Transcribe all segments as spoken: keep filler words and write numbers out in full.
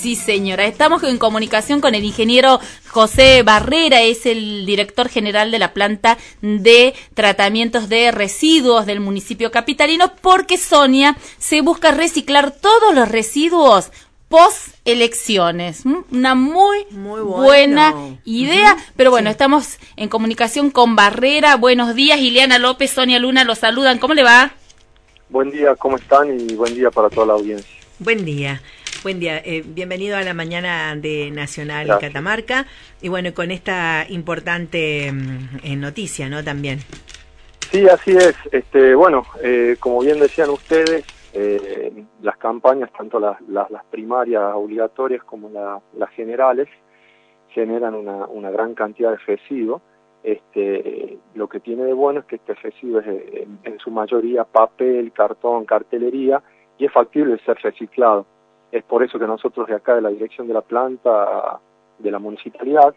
Sí, señora. Estamos en comunicación con el ingeniero José Barrera, es el director general de la planta de tratamientos de residuos del municipio capitalino, porque Sonia se busca reciclar todos los residuos post elecciones. Una muy, muy bueno. buena idea, uh-huh. pero bueno, sí. Estamos en comunicación con Barrera. Buenos días, Ileana López, Sonia Luna, los saludan. ¿Cómo le va? Buen día, ¿cómo están? Y buen día para toda la audiencia. Buen día. Buen día, eh, bienvenido a la mañana de Nacional Gracias. Catamarca, y bueno, con esta importante eh, noticia, ¿no? También. Sí, así es. Este, bueno, eh, como bien decían ustedes, eh, las campañas, tanto las, las, las primarias obligatorias como la, las generales, generan una, una gran cantidad de residuos. Este, lo que tiene de bueno es que este residuo es en, en su mayoría papel, cartón, cartelería, y es factible de ser reciclado. Es por eso que nosotros de acá, de la dirección de la planta de la municipalidad,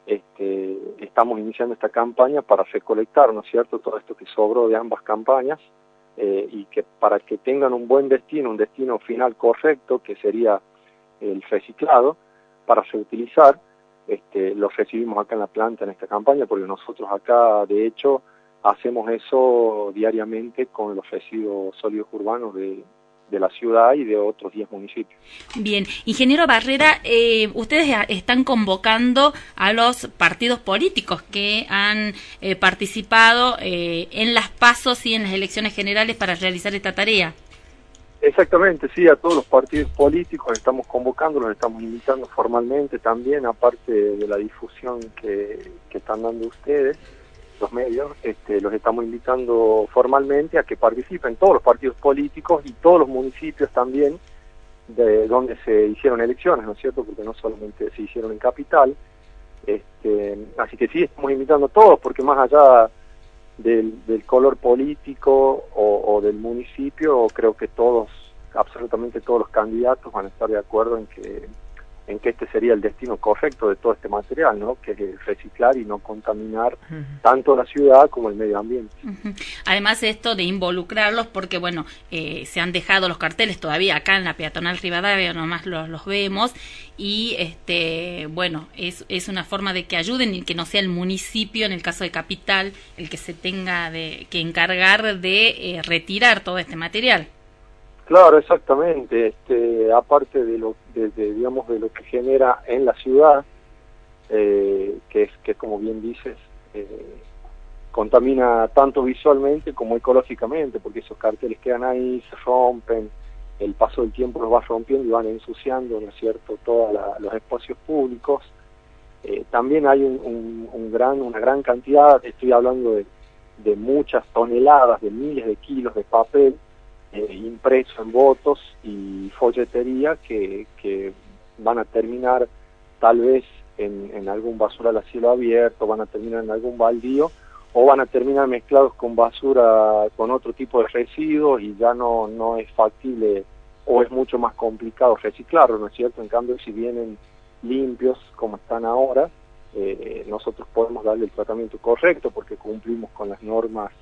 este, estamos iniciando esta campaña para recolectar, ¿no es cierto?, todo esto que sobró de ambas campañas, eh, y que para que tengan un buen destino, un destino final correcto, que sería el reciclado, para reutilizar, este, lo recibimos acá en la planta en esta campaña, porque nosotros acá, de hecho, hacemos eso diariamente con los residuos sólidos urbanos de de la ciudad y de otros diez municipios. Bien, ingeniero Barrera, eh, ustedes están convocando a los partidos políticos que han eh, participado eh, en las pasos y en las elecciones generales para realizar esta tarea. Exactamente, sí, a todos los partidos políticos estamos convocando, los estamos invitando formalmente también, aparte de la difusión que, que están dando ustedes, los medios, este, los estamos invitando formalmente a que participen todos los partidos políticos y todos los municipios también de donde se hicieron elecciones, ¿no es cierto?, porque no solamente se hicieron en Capital, este, así que sí, estamos invitando a todos, porque más allá del, del color político o, o del municipio, creo que todos, absolutamente todos los candidatos van a estar de acuerdo en que en que este sería el destino correcto de todo este material, ¿no?, que es reciclar y no contaminar uh-huh. tanto la ciudad como el medio ambiente. Uh-huh. Además esto de involucrarlos, porque bueno, eh, se han dejado los carteles todavía acá en la peatonal Rivadavia, nomás los, los vemos, y este bueno, es, es una forma de que ayuden y que no sea el municipio, en el caso de Capital, el que se tenga de, que encargar de eh, retirar todo este material. Claro, exactamente. Este, aparte de lo, de, de, digamos, de lo que genera en la ciudad, eh, que es que como bien dices, eh, contamina tanto visualmente como ecológicamente, porque esos carteles quedan ahí, se rompen, el paso del tiempo los va rompiendo y van ensuciando, ¿no es cierto?, todos los espacios públicos. Eh, también hay un, un, un gran, una gran cantidad, estoy hablando de, de muchas toneladas, de miles de kilos de papel, Eh, impreso en votos y folletería que, que van a terminar tal vez en, en algún basural a cielo abierto, van a terminar en algún baldío, o van a terminar mezclados con basura, con otro tipo de residuos, y ya no, no es factible o es mucho más complicado reciclarlo, ¿no es cierto? En cambio, si vienen limpios como están ahora, eh, nosotros podemos darle el tratamiento correcto porque cumplimos con las normas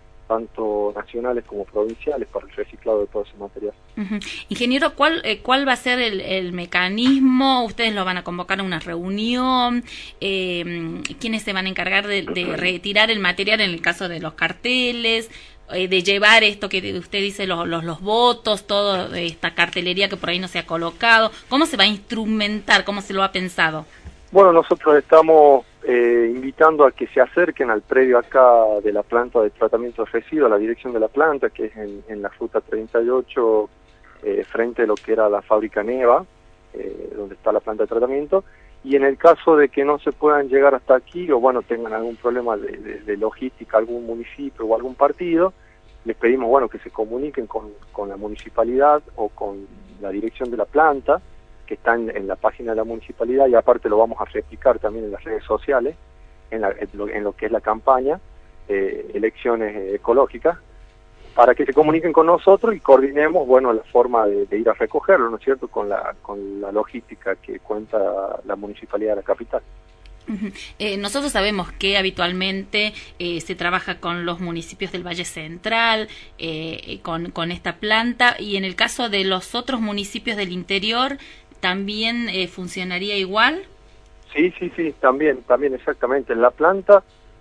tanto nacionales como provinciales para el reciclado de todo ese material. Uh-huh. Ingeniero, ¿cuál eh, cuál va a ser el, el mecanismo? ¿Ustedes lo van a convocar a una reunión? Eh, ¿Quiénes se van a encargar de, de retirar el material en el caso de los carteles? Eh, de llevar esto que usted dice, los, los, los votos, toda esta cartelería que por ahí no se ha colocado. ¿Cómo se va a instrumentar? ¿Cómo se lo ha pensado? Bueno, nosotros estamos eh, invitando a que se acerquen al predio acá de la planta de tratamiento de residuos, a la dirección de la planta, que es en, en la ruta treinta y ocho, eh, frente a lo que era la fábrica Neva, eh, donde está la planta de tratamiento, y en el caso de que no se puedan llegar hasta aquí, o bueno, tengan algún problema de, de, de logística, algún municipio o algún partido, les pedimos, bueno, que se comuniquen con, con la municipalidad o con la dirección de la planta, que está en, en la página de la municipalidad, y aparte lo vamos a replicar también en las redes sociales, en, la, en, lo, en lo que es la campaña, eh, elecciones eh, ecológicas, para que se comuniquen con nosotros y coordinemos, bueno, la forma de, de ir a recogerlo, ¿no es cierto?, con la, con la logística que cuenta la municipalidad de la capital. Uh-huh. Eh, nosotros sabemos que habitualmente eh, se trabaja con los municipios del Valle Central, eh, con, con esta planta, y en el caso de los otros municipios del interior, también eh, funcionaría igual. Sí, sí, sí, también, también exactamente. En la planta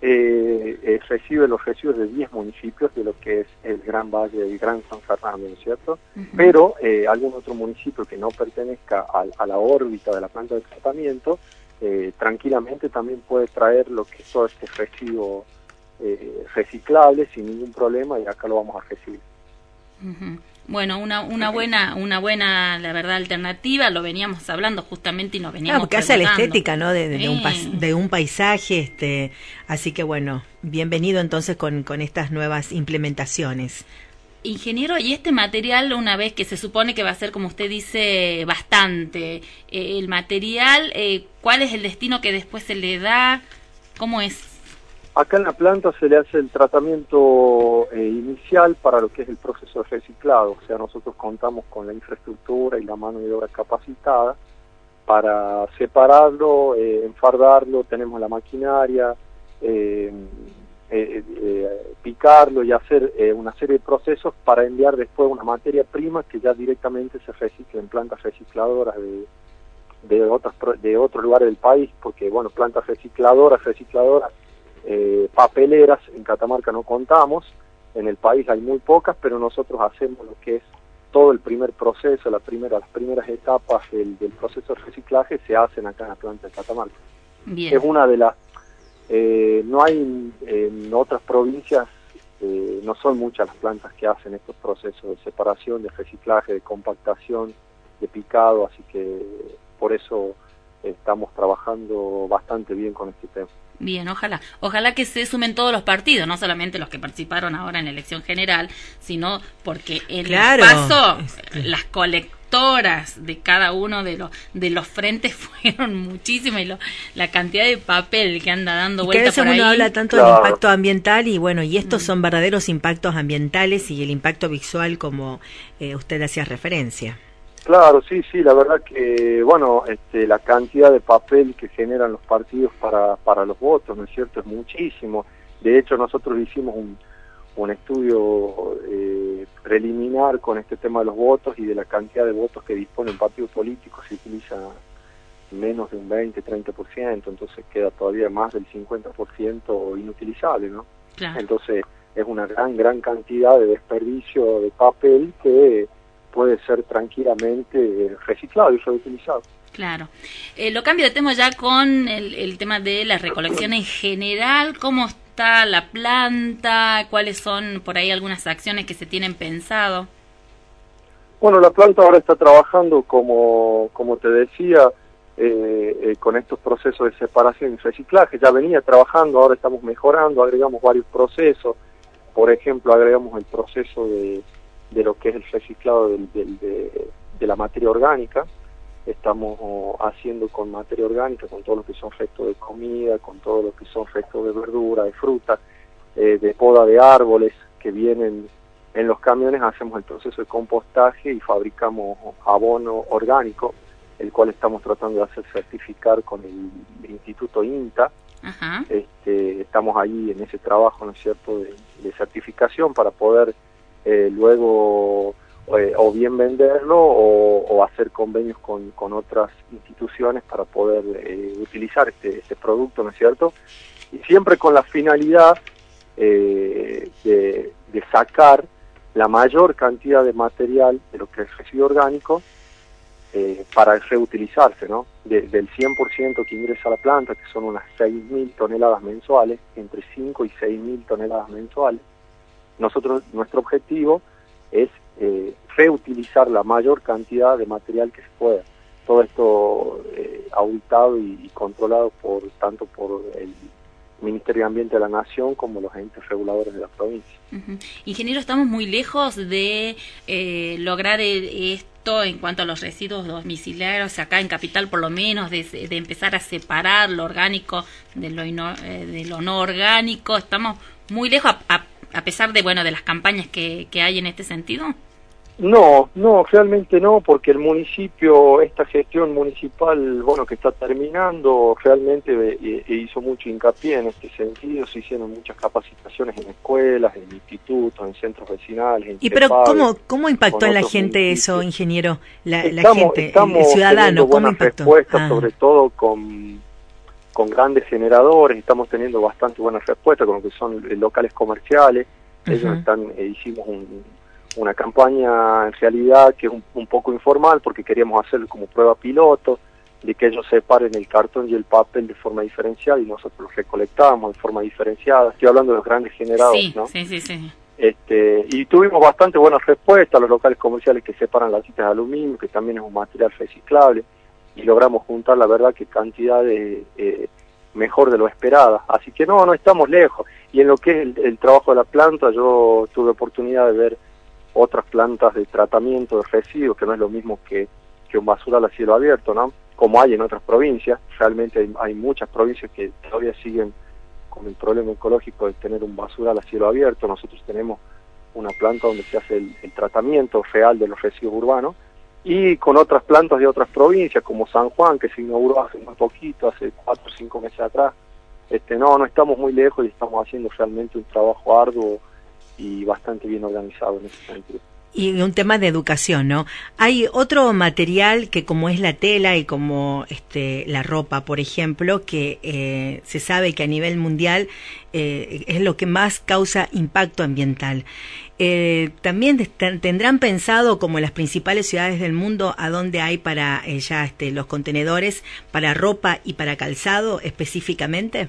eh, eh, recibe los residuos de diez municipios de lo que es el Gran Valle, el Gran San Fernando, ¿no es cierto? Uh-huh. Pero eh, algún otro municipio que no pertenezca a, a la órbita de la planta de tratamiento, eh, tranquilamente también puede traer lo que es todo este residuo eh, reciclable sin ningún problema, y acá lo vamos a recibir. Uh-huh. Bueno, una una buena, una buena, la verdad, alternativa. Lo veníamos hablando justamente y nos veníamos. Claro, porque hace la estética, ¿no? De, de, de, un pas, de un paisaje, este, así que bueno, bienvenido entonces con con estas nuevas implementaciones. Ingeniero, y este material, una vez que se supone que va a ser, como usted dice, bastante, eh, el material, eh, ¿cuál es el destino que después se le da? ¿Cómo es? Acá en la planta se le hace el tratamiento eh, inicial para lo que es el proceso de reciclado, o sea, nosotros contamos con la infraestructura y la mano de obra capacitada para separarlo, eh, enfardarlo, tenemos la maquinaria, eh, eh, eh, picarlo y hacer eh, una serie de procesos para enviar después una materia prima que ya directamente se recicla en plantas recicladoras de, de, otras, de otros lugares del país, porque bueno, plantas recicladoras, recicladoras, Eh, papeleras en Catamarca no contamos, en el país hay muy pocas, pero nosotros hacemos lo que es todo el primer proceso, la primera, las primeras etapas del, del proceso de reciclaje se hacen acá en la planta de Catamarca. Bien. Es una de las, eh, no hay en otras provincias, eh, no son muchas las plantas que hacen estos procesos de separación, de reciclaje, de compactación, de picado, así que por eso estamos trabajando bastante bien con este tema. Bien, ojalá. Ojalá que se sumen todos los partidos, no solamente los que participaron ahora en la elección general, sino porque en claro. el paso, las colectoras de cada uno de los de los frentes fueron muchísimas, y lo, la cantidad de papel que anda dando vuelta por ahí. Uno habla tanto claro. del impacto ambiental, y bueno, y estos mm. son verdaderos impactos ambientales, y el impacto visual, como eh, usted hacía referencia. Claro, sí, sí, la verdad que, bueno, este, la cantidad de papel que generan los partidos para, para los votos, ¿no es cierto?, es muchísimo. De hecho, nosotros hicimos un, un estudio eh, preliminar con este tema de los votos, y de la cantidad de votos que dispone un partido político se utiliza menos de un veinte, treinta por ciento, entonces queda todavía más del cincuenta por ciento inutilizable, ¿no? Claro. Entonces, es una gran, gran cantidad de desperdicio de papel que puede ser tranquilamente reciclado y reutilizado. Claro. Eh, lo cambio de tema ya con el, el tema de la recolección en general. ¿Cómo está la planta? ¿Cuáles son por ahí algunas acciones que se tienen pensado? Bueno, la planta ahora está trabajando, como, como te decía, eh, eh, con estos procesos de separación y reciclaje. Ya venía trabajando, ahora estamos mejorando, agregamos varios procesos. Por ejemplo, agregamos el proceso de de lo que es el reciclado del, del, de, de la materia orgánica. Estamos haciendo con materia orgánica, con todo lo que son restos de comida, con todo lo que son restos de verdura, de fruta, eh, de poda de árboles que vienen en los camiones. Hacemos el proceso de compostaje y fabricamos abono orgánico, el cual estamos tratando de hacer certificar con el Instituto INTA. Ajá. Este, estamos ahí en ese trabajo, ¿no es cierto?, de, de certificación para poder Eh, luego eh, o bien venderlo o, o hacer convenios con, con otras instituciones para poder eh, utilizar este, este producto, ¿no es cierto? Y siempre con la finalidad eh, de, de sacar la mayor cantidad de material de lo que es residuo orgánico eh, para reutilizarse, ¿no? De, del cien por ciento que ingresa a la planta, que son unas seis mil toneladas mensuales, entre cinco y seis mil toneladas mensuales. Nosotros, nuestro objetivo es eh, reutilizar la mayor cantidad de material que se pueda. Todo esto eh, auditado y, y controlado por tanto por el Ministerio de Ambiente de la Nación como los entes reguladores de la provincia. Uh-huh. Ingeniero, estamos muy lejos de eh, lograr esto en cuanto a los residuos domiciliarios, acá en Capital por lo menos, de, de empezar a separar lo orgánico de lo, ino, eh, de lo no orgánico. Estamos muy lejos a, a a pesar de bueno de las campañas que, que hay en este sentido. No, no, realmente no, porque el municipio, esta gestión municipal, bueno, que está terminando, realmente eh, hizo mucho hincapié en este sentido, se hicieron muchas capacitaciones en escuelas, en institutos, en centros vecinales. En ¿Y pero CEPAD, cómo, cómo impactó en la gente municipios. eso, ingeniero? La, estamos, la gente, estamos el ciudadano, ¿cómo impactó? respuestas, Ah. sobre todo con, con grandes generadores, estamos teniendo bastante buenas respuestas con lo que son locales comerciales. Ellos Uh-huh. están, eh, hicimos un... una campaña en realidad que es un, un poco informal porque queríamos hacerlo como prueba piloto, de que ellos separen el cartón y el papel de forma diferenciada y nosotros los recolectamos de forma diferenciada. Estoy hablando de los grandes generadores, sí, ¿no? Sí, sí, sí. Este, y tuvimos bastante buenas respuestas a los locales comerciales que separan las latas de aluminio, que también es un material reciclable, y logramos juntar, la verdad, que cantidades eh, mejor de lo esperada. Así que no, no estamos lejos. Y en lo que es el, el trabajo de la planta, yo tuve oportunidad de ver otras plantas de tratamiento de residuos, que no es lo mismo que, que un basural a cielo abierto, ¿no? Como hay en otras provincias. Realmente hay, hay muchas provincias que todavía siguen con el problema ecológico de tener un basural a cielo abierto. Nosotros tenemos una planta donde se hace el, el tratamiento real de los residuos urbanos, y con otras plantas de otras provincias, como San Juan, que se inauguró hace muy poquito, hace cuatro o cinco meses atrás. Este, no, no estamos muy lejos y estamos haciendo realmente un trabajo arduo y bastante bien organizado en ese sentido. Y un tema de educación, ¿no? Hay otro material que, como es la tela y como este la ropa, por ejemplo, que eh, se sabe que a nivel mundial eh, es lo que más causa impacto ambiental. Eh, también tendrán pensado, como en las principales ciudades del mundo, a dónde hay para eh, ya este, los contenedores para ropa y para calzado específicamente.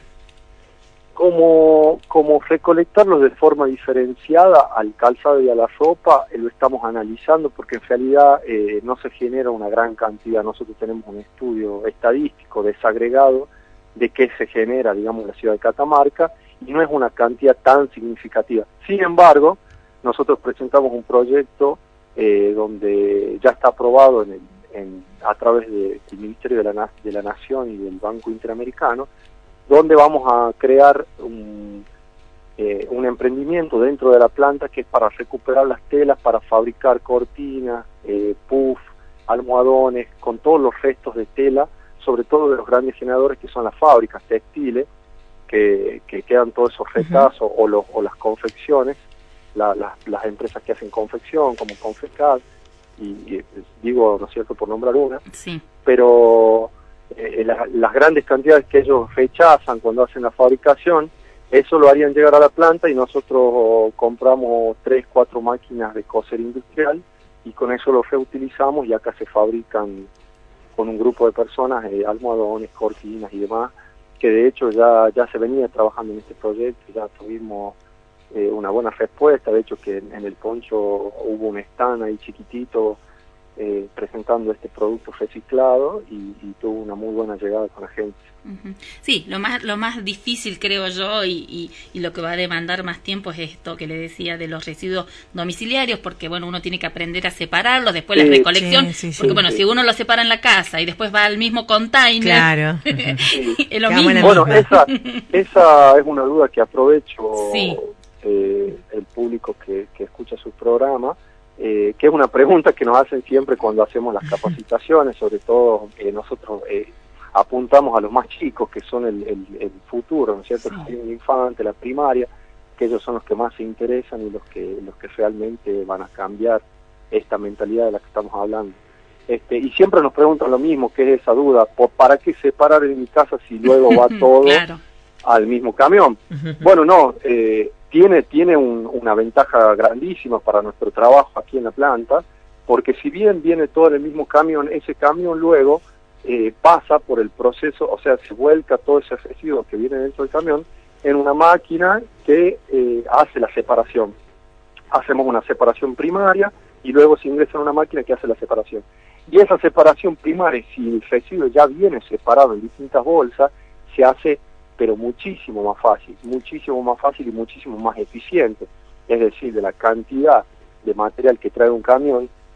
Como, como recolectarlos de forma diferenciada al calzado y a la ropa, eh, lo estamos analizando porque en realidad eh, no se genera una gran cantidad. Nosotros tenemos un estudio estadístico desagregado de qué se genera, digamos, en la ciudad de Catamarca, y no es una cantidad tan significativa. Sin embargo, nosotros presentamos un proyecto eh, donde ya está aprobado en el, en, a través de, del Ministerio de la, de la Nación y del Banco Interamericano, donde vamos a crear un, eh, un emprendimiento dentro de la planta que es para recuperar las telas, para fabricar cortinas, eh, puff, almohadones, con todos los restos de tela, sobre todo de los grandes generadores que son las fábricas textiles, que, que quedan todos esos retazos uh-huh. o, los, o las confecciones, la, la, las empresas que hacen confección, como Confecat, y, y digo, ¿no es cierto?, por nombrar una, sí. pero... Eh, la, las grandes cantidades que ellos rechazan cuando hacen la fabricación, eso lo harían llegar a la planta y nosotros compramos tres, cuatro máquinas de coser industrial y con eso lo reutilizamos y acá se fabrican con un grupo de personas eh, almohadones, cortinas y demás, que de hecho ya, ya se venía trabajando en este proyecto, ya tuvimos eh, una buena respuesta, de hecho que en, en el Poncho hubo un stand ahí chiquitito Eh, presentando este producto reciclado y, y tuvo una muy buena llegada con la gente. Uh-huh. Sí, lo más lo más difícil creo yo y, y, y lo que va a demandar más tiempo es esto que le decía de los residuos domiciliarios, porque bueno, uno tiene que aprender a separarlos, después sí, la recolección, sí, sí, porque sí, bueno, sí. si uno lo separa en la casa y después va al mismo container, claro. Sí. es lo Quedamos mismo. Bueno, esa, esa es una duda que aprovecho sí. eh, el público que, que escucha su programa. Eh, que es una pregunta que nos hacen siempre cuando hacemos las capacitaciones, sobre todo eh, nosotros eh, apuntamos a los más chicos, que son el, el, el futuro, ¿no es cierto? Sí. El infante, la primaria, que ellos son los que más se interesan y los que los que realmente van a cambiar esta mentalidad de la que estamos hablando. Este, y siempre nos preguntan lo mismo, que es esa duda, ¿para qué separar en mi casa si luego va todo claro. al mismo camión? Bueno, no, eh, tiene, tiene un, una ventaja grandísima para nuestro trabajo aquí en la planta, porque si bien viene todo en el mismo camión, ese camión luego eh, pasa por el proceso, o sea, se vuelca todo ese residuo que viene dentro del camión en una máquina que eh, hace la separación. Hacemos una separación primaria y luego se ingresa en una máquina que hace la separación. Y esa separación primaria, si el residuo ya viene separado en distintas bolsas, se hace pero muchísimo más fácil, muchísimo más fácil y muchísimo más eficiente. Es decir, de la cantidad de material que trae un camión,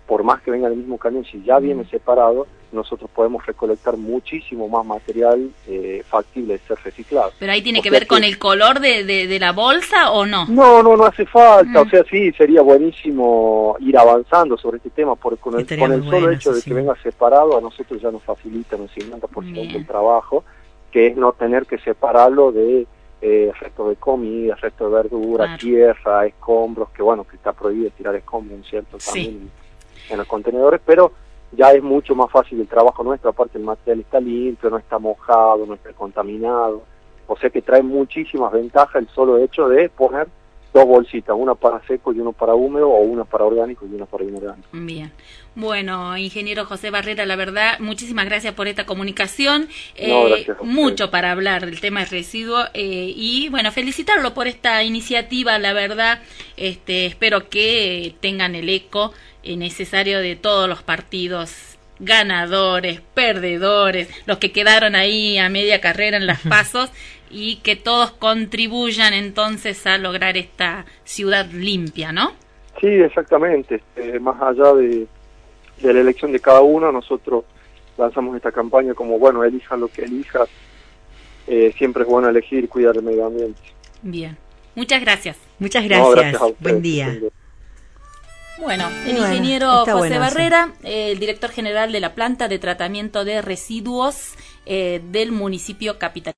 por más que venga el mismo camión, si ya viene separado, nosotros podemos recolectar muchísimo más material eh, factible de ser reciclado. ¿Pero ahí tiene o que sea ver con que, el color de, de, de la bolsa o no? No, no, no hace falta. Mm. O sea, sí, sería buenísimo ir avanzando sobre este tema, porque con el, con el solo bueno, hecho de sí. que venga separado, a nosotros ya nos facilita un cincuenta por ciento Bien. del trabajo, que es no tener que separarlo de eh, restos de comida, restos de verdura, Claro. tierra, escombros, que bueno, que está prohibido tirar escombros, ¿cierto? Sí. También en los contenedores, pero ya es mucho más fácil el trabajo nuestro, aparte el material está limpio, no está mojado, no está contaminado, o sea que trae muchísimas ventajas el solo hecho de poner dos bolsitas, una para seco y uno para húmedo, o una para orgánico y una para inorgánico. Bien. Bueno, ingeniero José Barrera, la verdad, muchísimas gracias por esta comunicación. No, Eh, gracias a ustedes. mucho para hablar del tema del residuo eh, y, bueno, felicitarlo por esta iniciativa, la verdad. Este, espero que tengan el eco eh, necesario de todos los partidos, ganadores, perdedores, los que quedaron ahí a media carrera en las pasos, y que todos contribuyan entonces a lograr esta ciudad limpia, ¿no? Sí, exactamente. Eh, más allá de, de la elección de cada uno, nosotros lanzamos esta campaña como, bueno, elijas lo que elijas, eh, siempre es bueno elegir y cuidar el medio ambiente. Bien. Muchas gracias. Muchas No, gracias. gracias a ustedes. Buen día. Bueno, el Y bueno, ingeniero está José bueno eso. Barrera, eh, el director general de la planta de tratamiento de residuos eh, del municipio capital.